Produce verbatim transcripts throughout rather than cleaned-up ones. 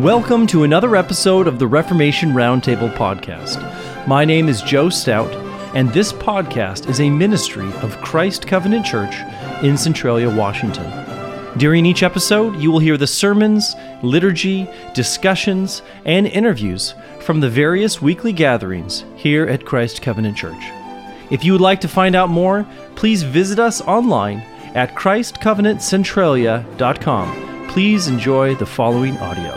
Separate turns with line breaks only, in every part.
Welcome to another episode of the Reformation Roundtable podcast. My name is Joe Stout, and this podcast is a ministry of Christ Covenant Church in Centralia, Washington. During each episode, you will hear the sermons, liturgy, discussions, and interviews from the various weekly gatherings here at Christ Covenant Church. If you would like to find out more, please visit us online at christ covenant centralia dot com. Please enjoy the following audio.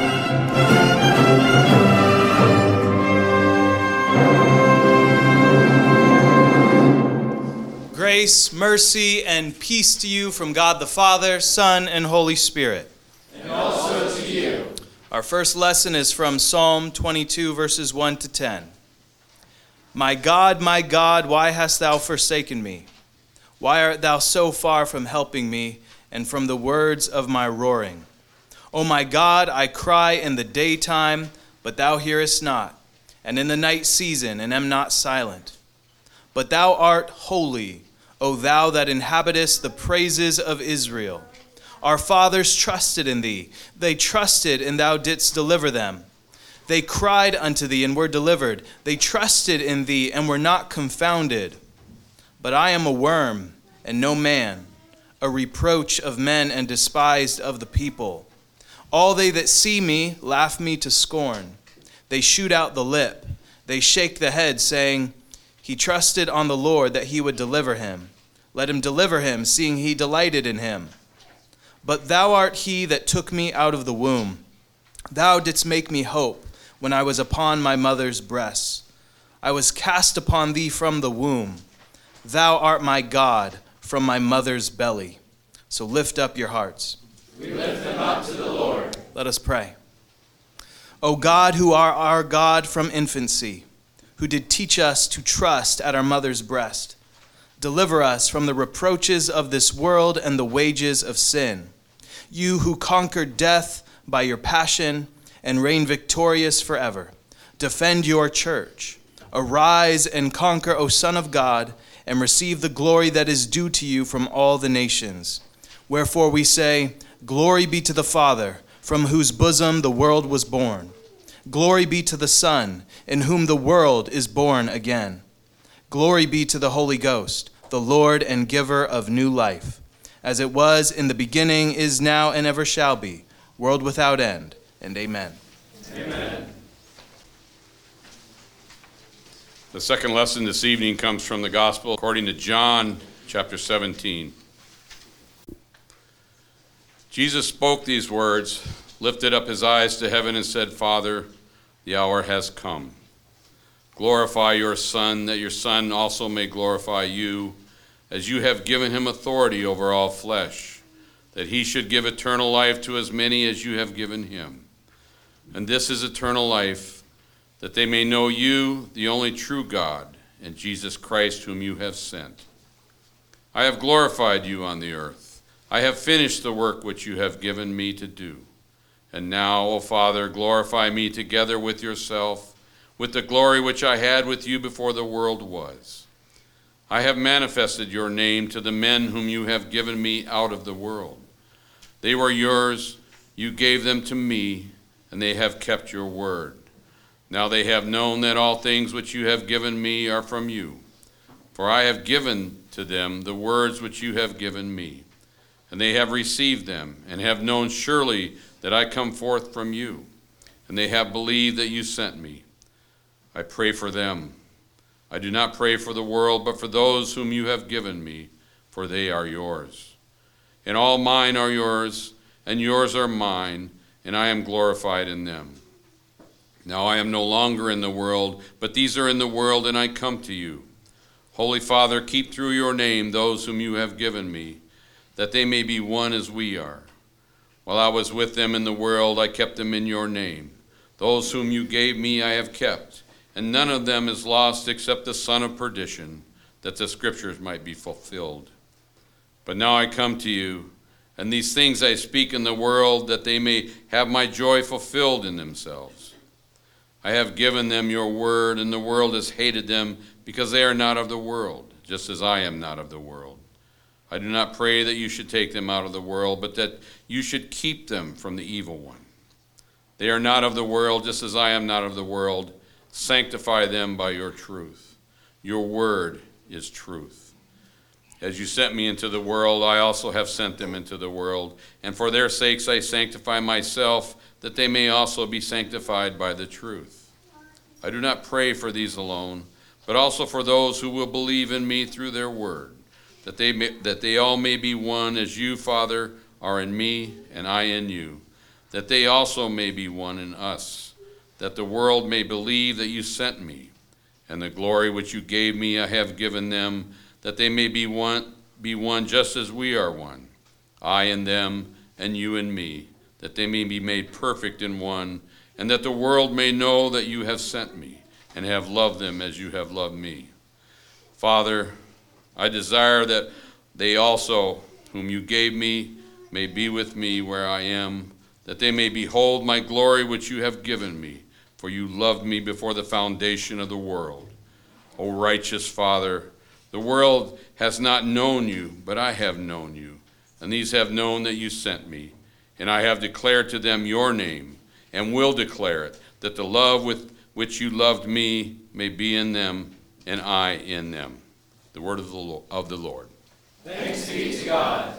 Grace, mercy, and peace to you from God the Father, Son, and Holy Spirit.
And also to you.
Our first lesson is from Psalm twenty-two, verses one to ten. My God, my God, why hast thou forsaken me? Why art thou so far from helping me, and from the words of my roaring? O my God, I cry in the daytime, but thou hearest not, and in the night season, and am not silent. But thou art holy, O thou that inhabitest the praises of Israel. Our fathers trusted in thee. They trusted, and thou didst deliver them. They cried unto thee, and were delivered. They trusted in thee, and were not confounded. But I am a worm, and no man, a reproach of men, and despised of the people. All they that see me laugh me to scorn. They shoot out the lip. They shake the head, saying, He trusted on the Lord that he would deliver him. Let him deliver him, seeing he delighted in him. But thou art he that took me out of the womb. Thou didst make me hope when I was upon my mother's breast. I was cast upon thee from the womb. Thou art my God from my mother's belly. So lift up your hearts.
We lift them up to the Lord.
Let us pray. O God, who are our God from infancy, who did teach us to trust at our mother's breast, deliver us from the reproaches of this world and the wages of sin. You who conquered death by your passion and reign victorious forever, defend your church. Arise and conquer, O Son of God, and receive the glory that is due to you from all the nations. Wherefore we say, Glory be to the Father, from whose bosom the world was born. Glory be to the Son, in whom the world is born again. Glory be to the Holy Ghost, the Lord and giver of new life, as it was in the beginning, is now, and ever shall be, world without end. And amen.
Amen.
The second lesson this evening comes from the Gospel according to John chapter seventeen. Jesus spoke these words, lifted up his eyes to heaven, and said, Father, the hour has come. Glorify your Son, that your Son also may glorify you, as you have given him authority over all flesh, that he should give eternal life to as many as you have given him. And this is eternal life, that they may know you, the only true God, and Jesus Christ, whom you have sent. I have glorified you on the earth. I have finished the work which you have given me to do. And now, O Father, glorify me together with yourself, with the glory which I had with you before the world was. I have manifested your name to the men whom you have given me out of the world. They were yours, you gave them to me, and they have kept your word. Now they have known that all things which you have given me are from you. For I have given to them the words which you have given me, and they have received them, and have known surely that I come forth from you, and they have believed that you sent me. I pray for them. I do not pray for the world, but for those whom you have given me, for they are yours. And all mine are yours, and yours are mine, and I am glorified in them. Now I am no longer in the world, but these are in the world, and I come to you. Holy Father, keep through your name those whom you have given me, that they may be one as we are. While I was with them in the world, I kept them in your name. Those whom you gave me I have kept, and none of them is lost except the son of perdition, that the scriptures might be fulfilled. But now I come to you, and these things I speak in the world, that they may have my joy fulfilled in themselves. I have given them your word, and the world has hated them, because they are not of the world, just as I am not of the world. I do not pray that you should take them out of the world, but that you should keep them from the evil one. They are not of the world, just as I am not of the world. Sanctify them by your truth. Your word is truth. As you sent me into the world, I also have sent them into the world. And for their sakes I sanctify myself, that they may also be sanctified by the truth. I do not pray for these alone, but also for those who will believe in me through their word, that they may, that they all may be one, as you, Father, are in me and I in you, that they also may be one in us, that the world may believe that you sent me, and the glory which you gave me I have given them, that they may be one, be one just as we are one, I in them and you in me, that they may be made perfect in one, and that the world may know that you have sent me, and have loved them as you have loved me. Father, I desire that they also, whom you gave me, may be with me where I am, that they may behold my glory which you have given me, for you loved me before the foundation of the world. O righteous Father, the world has not known you, but I have known you, and these have known that you sent me, and I have declared to them your name, and will declare it, that the love with which you loved me may be in them, and I in them. The word of the Lord. Of the Lord.
Thanks be to God.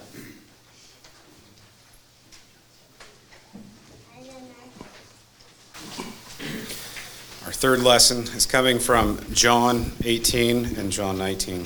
Our third lesson is coming from John eighteen and John nineteen.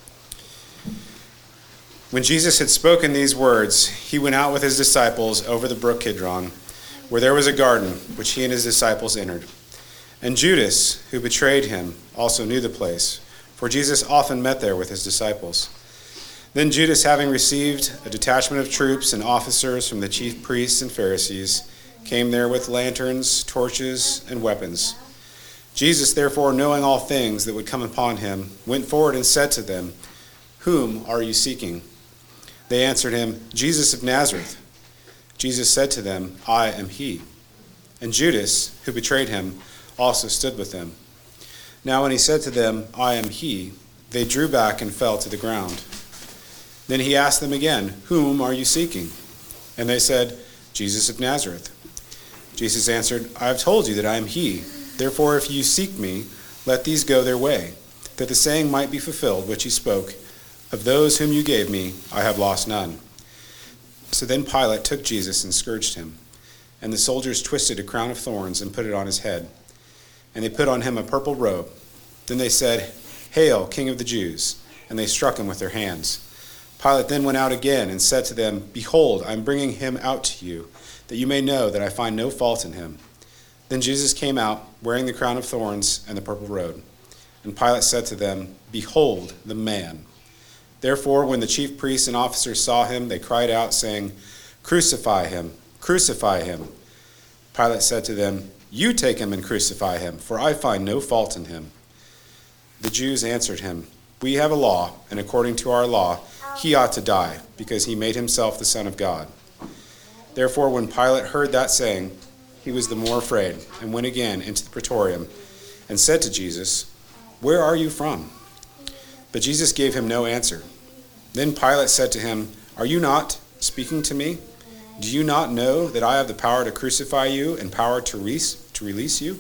When Jesus had spoken these words, he went out with his disciples over the brook Kidron, where there was a garden, which he and his disciples entered. And Judas, who betrayed him, also knew the place, for Jesus often met there with his disciples. Then Judas, having received a detachment of troops and officers from the chief priests and Pharisees, came there with lanterns, torches, and weapons. Jesus, therefore, knowing all things that would come upon him, went forward and said to them, "Whom are you seeking?" They answered him, "Jesus of Nazareth." Jesus said to them, "I am he." And Judas, who betrayed him, also stood with them. Now when he said to them, "I am he," they drew back and fell to the ground. Then he asked them again, "Whom are you seeking?" And they said, "Jesus of Nazareth." Jesus answered, "I have told you that I am he. Therefore, if you seek me, let these go their way, that the saying might be fulfilled which he spoke, 'Of those whom you gave me, I have lost none.'" So then Pilate took Jesus and scourged him. And the soldiers twisted a crown of thorns and put it on his head. And they put on him a purple robe. Then they said, "Hail, King of the Jews!" And they struck him with their hands. Pilate then went out again and said to them, "Behold, I am bringing him out to you, that you may know that I find no fault in him." Then Jesus came out, wearing the crown of thorns and the purple robe. And Pilate said to them, "Behold the man." Therefore, when the chief priests and officers saw him, they cried out, saying, "Crucify him! Crucify him!" Pilate said to them, "You take him and crucify him, for I find no fault in him." The Jews answered him, "We have a law, and according to our law, he ought to die, because he made himself the Son of God." Therefore, when Pilate heard that saying, he was the more afraid, and went again into the praetorium, and said to Jesus, "Where are you from?" But Jesus gave him no answer. Then Pilate said to him, "Are you not speaking to me? Do you not know that I have the power to crucify you and power to release, to release you?"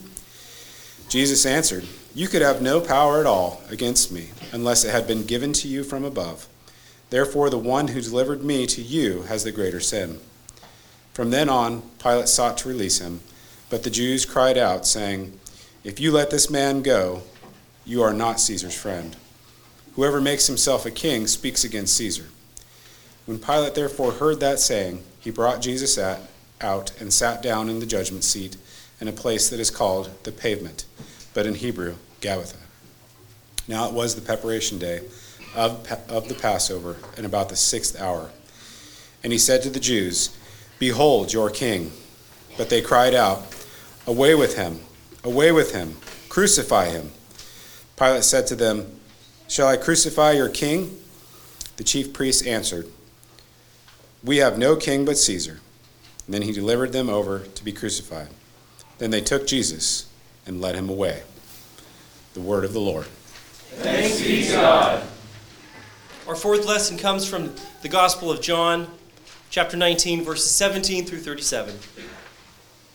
Jesus answered, "You could have no power at all against me, unless it had been given to you from above. Therefore the one who delivered me to you has the greater sin." From then on, Pilate sought to release him, but the Jews cried out, saying, "If you let this man go, you are not Caesar's friend. Whoever makes himself a king speaks against Caesar." When Pilate therefore heard that saying, he brought Jesus out and sat down in the judgment seat in a place that is called the Pavement, but in Hebrew, Gabbatha. Now it was the preparation day of, of the Passover, and about the sixth hour. And he said to the Jews, "Behold your king." But they cried out, "Away with him! Away with him! Crucify him!" Pilate said to them, "Shall I crucify your king?" The chief priests answered, "We have no king but Caesar." And then he delivered them over to be crucified. Then they took Jesus and led him away. The word of the Lord.
Thanks be to God.
Our fourth lesson comes from the Gospel of John, chapter nineteen, verses seventeen through thirty-seven.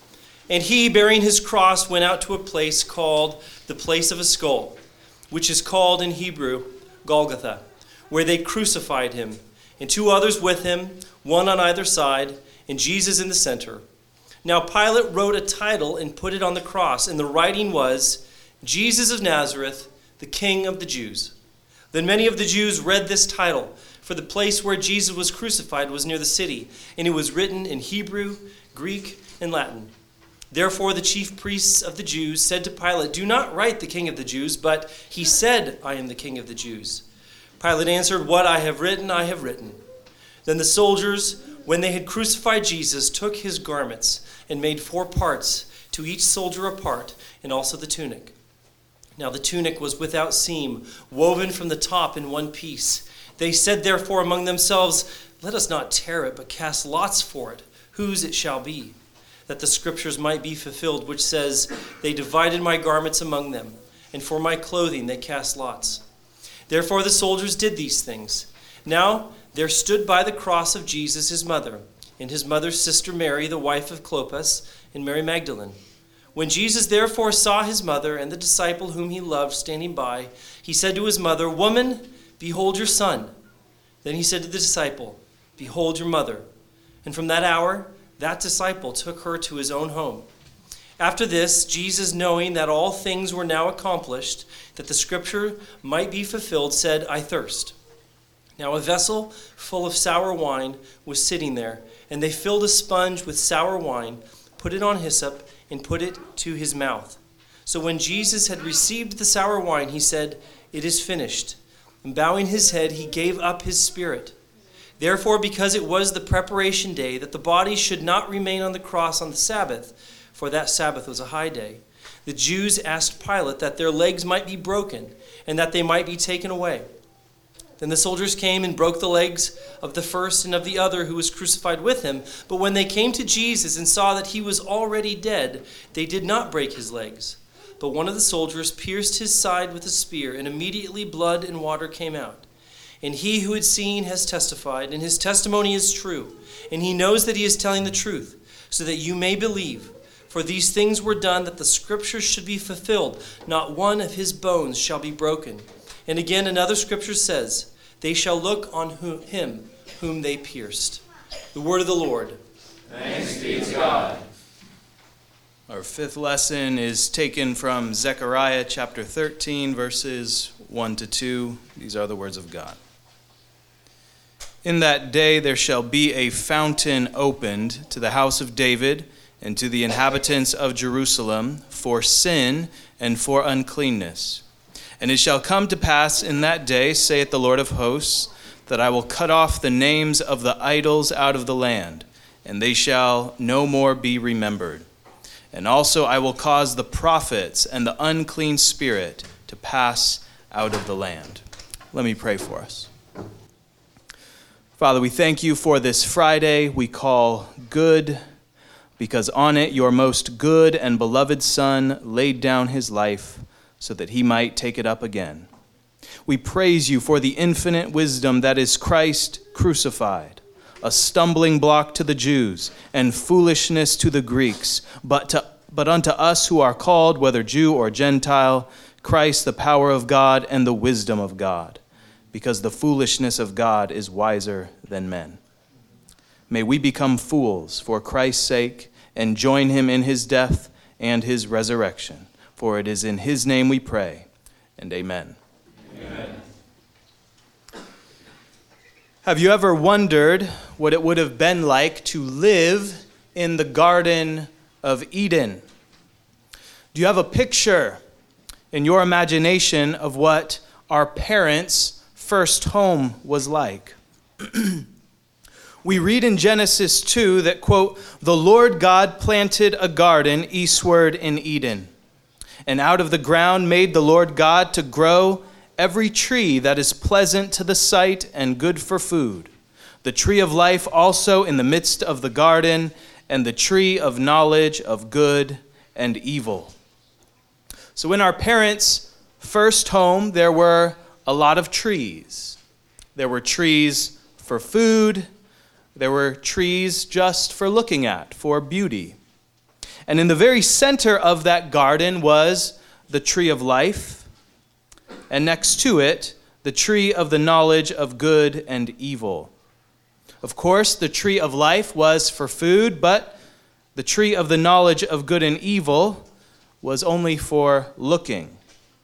And he, bearing his cross, went out to a place called the place of a skull, which is called in Hebrew Golgotha, where they crucified him, and two others with him, one on either side, and Jesus in the center. Now Pilate wrote a title and put it on the cross, and the writing was, Jesus of Nazareth, the King of the Jews. Then many of the Jews read this title, for the place where Jesus was crucified was near the city, and it was written in Hebrew, Greek, and Latin. Therefore the chief priests of the Jews said to Pilate, do not write the King of the Jews, but he said, I am the King of the Jews. Pilate answered, what I have written, I have written. Then the soldiers, when they had crucified Jesus, took his garments and made four parts, to each soldier a part, and also the tunic. Now the tunic was without seam, woven from the top in one piece. They said therefore among themselves, let us not tear it, but cast lots for it, whose it shall be, that the scriptures might be fulfilled, which says, they divided my garments among them, and for my clothing they cast lots. Therefore the soldiers did these things. Now there stood by the cross of Jesus his mother, and his mother's sister Mary, the wife of Clopas, and Mary Magdalene. When Jesus therefore saw his mother and the disciple whom he loved standing by, he said to his mother, woman, behold your son. Then he said to the disciple, behold your mother. And from that hour, that disciple took her to his own home. After this, Jesus, knowing that all things were now accomplished, that the scripture might be fulfilled, said, I thirst. Now a vessel full of sour wine was sitting there, and they filled a sponge with sour wine, put it on hyssop, and put it to his mouth. So when Jesus had received the sour wine, he said, it is finished. And bowing his head, he gave up his spirit. Therefore, because it was the preparation day, that the body should not remain on the cross on the Sabbath, for that Sabbath was a high day, the Jews asked Pilate that their legs might be broken, and that they might be taken away. Then the soldiers came and broke the legs of the first and of the other who was crucified with him. But when they came to Jesus and saw that he was already dead, they did not break his legs. But one of the soldiers pierced his side with a spear, and immediately blood and water came out. And he who had seen has testified, and his testimony is true. And he knows that he is telling the truth, so that you may believe. For these things were done that the scriptures should be fulfilled. Not one of his bones shall be broken. And again, another scripture says, they shall look on whom, him whom they pierced. The word of the Lord.
Thanks be to God.
Our fifth lesson is taken from Zechariah chapter thirteen, verses one to two. These are the words of God. In that day there shall be a fountain opened to the house of David and to the inhabitants of Jerusalem for sin and for uncleanness. And it shall come to pass in that day, saith the Lord of hosts, that I will cut off the names of the idols out of the land, and they shall no more be remembered. And also I will cause the prophets and the unclean spirit to pass out of the land. Let me pray for us. Father, we thank you for this Friday we call good, because on it your most good and beloved Son laid down his life so that he might take it up again. We praise you for the infinite wisdom that is Christ crucified, a stumbling block to the Jews and foolishness to the Greeks, but to but unto us who are called, whether Jew or Gentile, Christ the power of God and the wisdom of God, because the foolishness of God is wiser than men. May we become fools for Christ's sake and join him in his death and his resurrection. For it is in his name we pray, and amen.
Amen.
Have you ever wondered what it would have been like to live in the Garden of Eden? Do you have a picture in your imagination of what our parents' first home was like? We read in Genesis two that, quote, the Lord God planted a garden eastward in Eden, and out of the ground made the Lord God to grow every tree that is pleasant to the sight and good for food, the tree of life also in the midst of the garden, and the tree of knowledge of good and evil. So in our parents' first home, there were a lot of trees. There were trees for food. There were trees just for looking at, for beauty. And in the very center of that garden was the tree of life, and next to it, the tree of the knowledge of good and evil. Of course, the tree of life was for food, but the tree of the knowledge of good and evil was only for looking.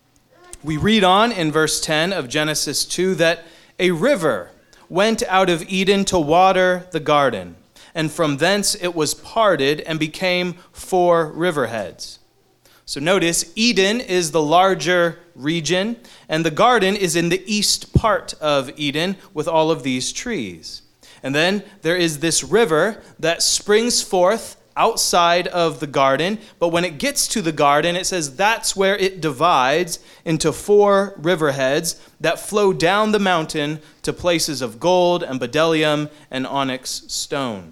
We read on in verse ten of Genesis two that a river went out of Eden to water the garden, and from thence it was parted and became four riverheads. So notice, Eden is the larger region, and the garden is in the east part of Eden with all of these trees. And then there is this river that springs forth outside of the garden, but when it gets to the garden, it says that's where it divides into four riverheads that flow down the mountain to places of gold and bdellium and onyx stone.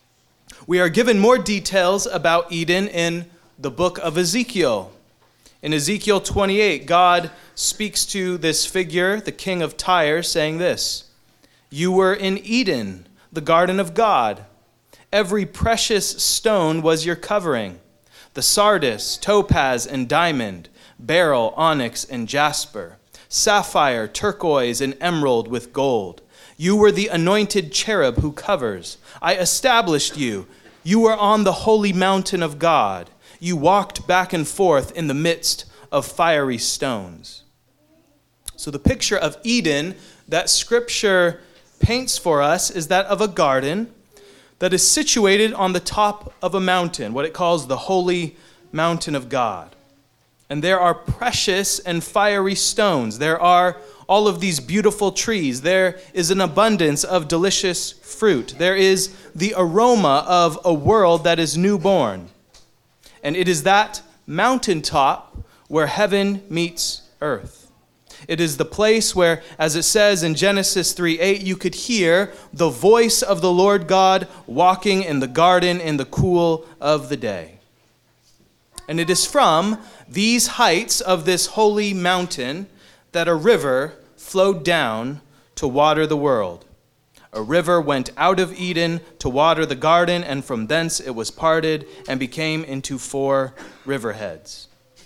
We are given more details about Eden in the book of Ezekiel. In Ezekiel twenty-eight, God speaks to this figure, the king of Tyre, saying this, "You were in Eden, the garden of God. Every precious stone was your covering, the sardius, topaz, and diamond, beryl, onyx, and jasper, sapphire, turquoise, and emerald with gold. You were the anointed cherub who covers. I established you. You were on the holy mountain of God. You walked back and forth in the midst of fiery stones." So the picture of Eden that Scripture paints for us is that of a garden that is situated on the top of a mountain, what it calls the holy mountain of God. And there are precious and fiery stones. There are all of these beautiful trees. There is an abundance of delicious fruit. There is the aroma of a world that is newborn. And it is that mountaintop where heaven meets earth. It is the place where, as it says in Genesis three eight, you could hear the voice of the Lord God walking in the garden in the cool of the day. And it is from these heights of this holy mountain that a river flowed down to water the world. A river went out of Eden to water the garden, and from thence it was parted and became into four riverheads.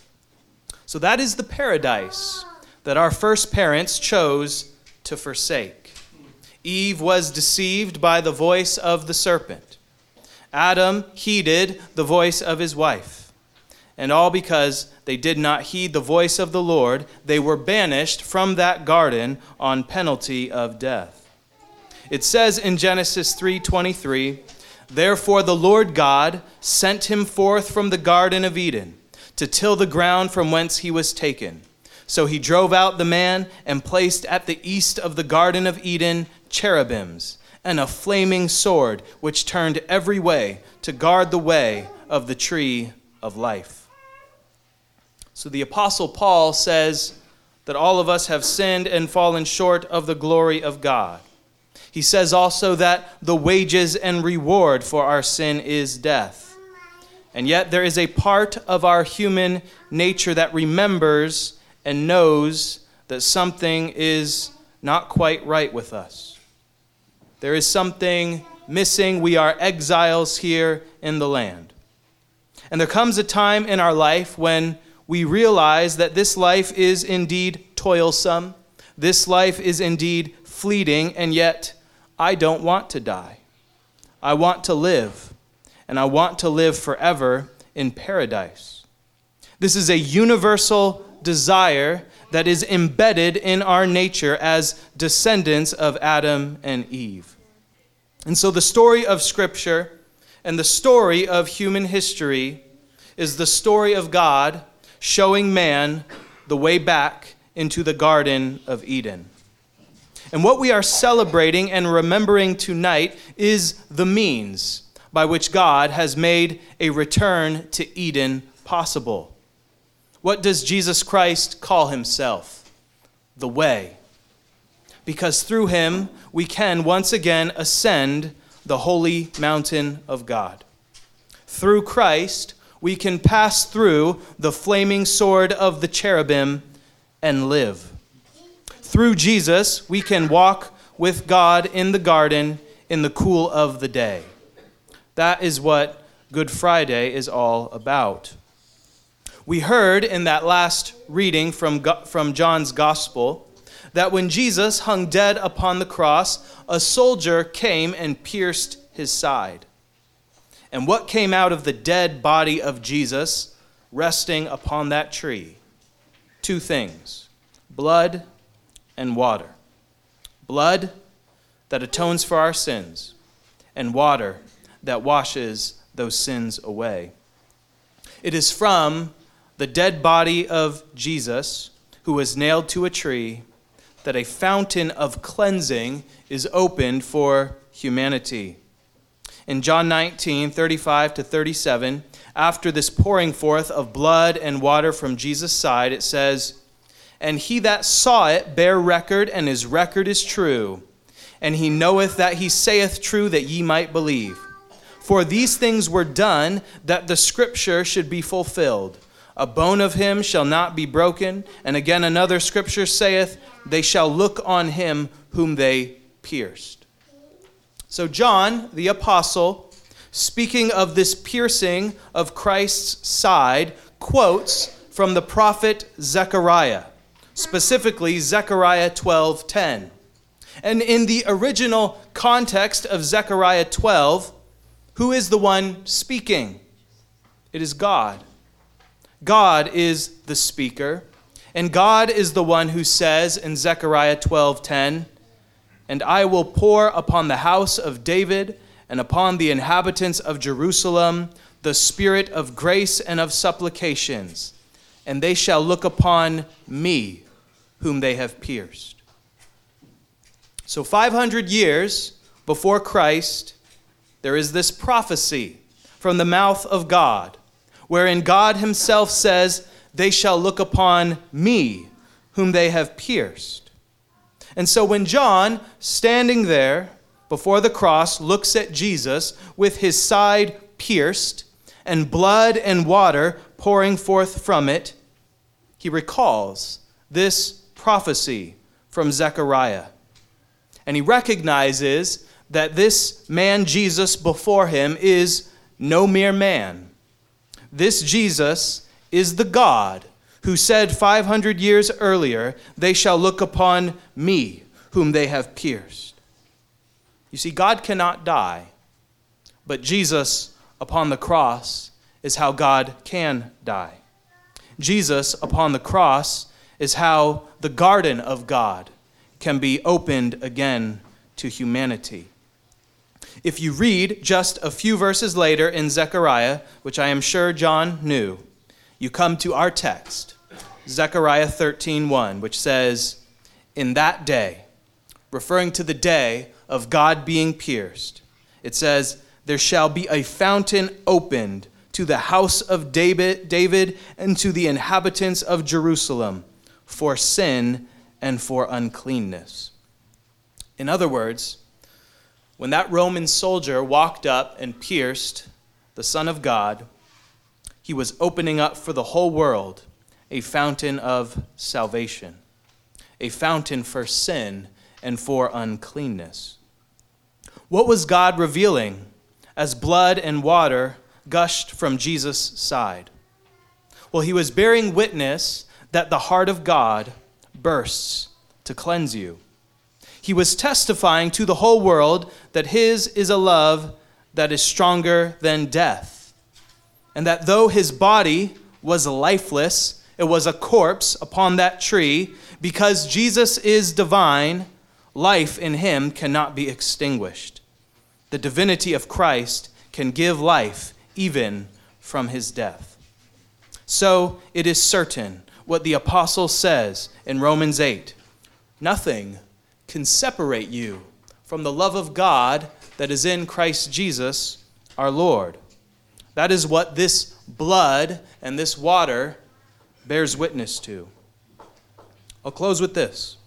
So that is the paradise that our first parents chose to forsake. Eve was deceived by the voice of the serpent. Adam heeded the voice of his wife. And all because they did not heed the voice of the Lord, they were banished from that garden on penalty of death. It says in Genesis three twenty-three, "Therefore the Lord God sent him forth from the garden of Eden to till the ground from whence he was taken. So he drove out the man and placed at the east of the Garden of Eden cherubims and a flaming sword which turned every way to guard the way of the tree of life." So the Apostle Paul says that all of us have sinned and fallen short of the glory of God. He says also that the wages and reward for our sin is death. And yet there is a part of our human nature that remembers and knows that something is not quite right with us. There is something missing. We are exiles here in the land. And there comes a time in our life when we realize that this life is indeed toilsome. This life is indeed fleeting, and yet I don't want to die. I want to live, and I want to live forever in paradise. This is a universal desire that is embedded in our nature as descendants of Adam and Eve. And so the story of Scripture and the story of human history is the story of God showing man the way back into the Garden of Eden. And what we are celebrating and remembering tonight is the means by which God has made a return to Eden possible. What does Jesus Christ call himself? The way. Because through him, we can once again ascend the holy mountain of God. Through Christ, we can pass through the flaming sword of the cherubim and live. Through Jesus, we can walk with God in the garden in the cool of the day. That is what Good Friday is all about. We heard in that last reading from, from John's Gospel that when Jesus hung dead upon the cross, a soldier came and pierced his side. And what came out of the dead body of Jesus resting upon that tree? Two things: blood and water. Blood that atones for our sins, and water that washes those sins away. It is from the dead body of Jesus, who was nailed to a tree, that a fountain of cleansing is opened for humanity. In John nineteen, thirty-five to thirty-seven, after this pouring forth of blood and water from Jesus' side, it says, "And he that saw it bare record, and his record is true. And he knoweth that he saith true, that ye might believe. For these things were done, that the scripture should be fulfilled. A bone of him shall not be broken. And again another scripture saith, they shall look on him whom they pierced." So John, the apostle, speaking of this piercing of Christ's side, quotes from the prophet Zechariah, specifically Zechariah twelve ten. And in the original context of Zechariah twelve, who is the one speaking? It is God. God is the speaker, and God is the one who says in Zechariah twelve ten, "And I will pour upon the house of David and upon the inhabitants of Jerusalem the spirit of grace and of supplications, and they shall look upon me, whom they have pierced." So five hundred years before Christ, there is this prophecy from the mouth of God, wherein God himself says, "They shall look upon me, whom they have pierced." And so when John, standing there before the cross, looks at Jesus with his side pierced and blood and water pouring forth from it, he recalls this prophecy from Zechariah. And he recognizes that this man Jesus before him is no mere man. This Jesus is the God who said five hundred years earlier, "They shall look upon me, whom they have pierced." You see, God cannot die, but Jesus upon the cross is how God can die. Jesus upon the cross is how the garden of God can be opened again to humanity. If you read just a few verses later in Zechariah, which I am sure John knew, you come to our text, Zechariah thirteen one, which says, "In that day," referring to the day of God being pierced, it says, "there shall be a fountain opened to the house of David, David and to the inhabitants of Jerusalem for sin and for uncleanness." In other words, when that Roman soldier walked up and pierced the Son of God, he was opening up for the whole world a fountain of salvation, a fountain for sin and for uncleanness. What was God revealing as blood and water gushed from Jesus' side? Well, he was bearing witness that the heart of God bursts to cleanse you. He was testifying to the whole world that his is a love that is stronger than death, and that though his body was lifeless, it was a corpse upon that tree, because Jesus is divine, life in him cannot be extinguished. The divinity of Christ can give life even from his death. So it is certain what the apostle says in Romans eight, "Nothing can separate you from the love of God that is in Christ Jesus our Lord." That is what this blood and this water bears witness to. I'll close with this.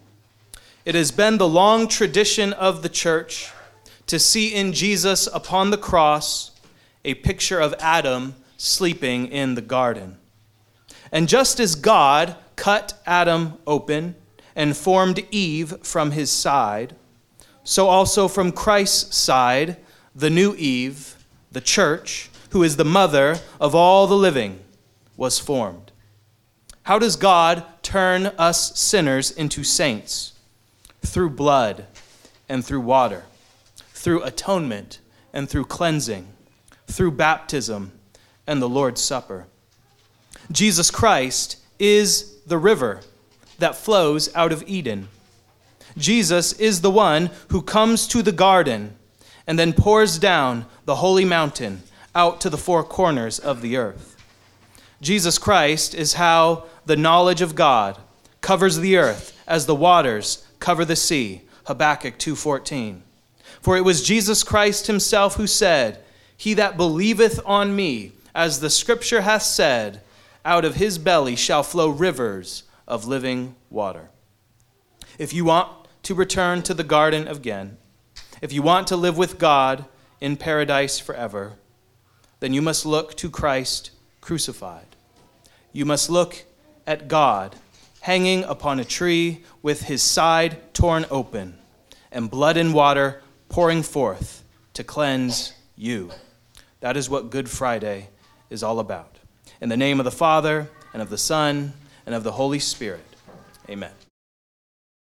It has been the long tradition of the church to see in Jesus upon the cross a picture of Adam sleeping in the garden. And just as God cut Adam open and formed Eve from his side, so also from Christ's side, the new Eve, the church, who is the mother of all the living, was formed. How does God turn us sinners into saints? Through blood and through water, through atonement and through cleansing, through baptism and the Lord's Supper. Jesus Christ is the river that flows out of Eden. Jesus is the one who comes to the garden and then pours down the holy mountain out to the four corners of the earth. Jesus Christ is how the knowledge of God covers the earth as the waters cover the sea, Habakkuk two fourteen. For it was Jesus Christ himself who said, "He that believeth on me, as the scripture hath said, out of his belly shall flow rivers of living water." If you want to return to the garden again, if you want to live with God in paradise forever, then you must look to Christ crucified. You must look at God hanging upon a tree with his side torn open and blood and water pouring forth to cleanse you. That is what Good Friday is all about. In the name of the Father, and of the Son, and of the Holy Spirit, amen.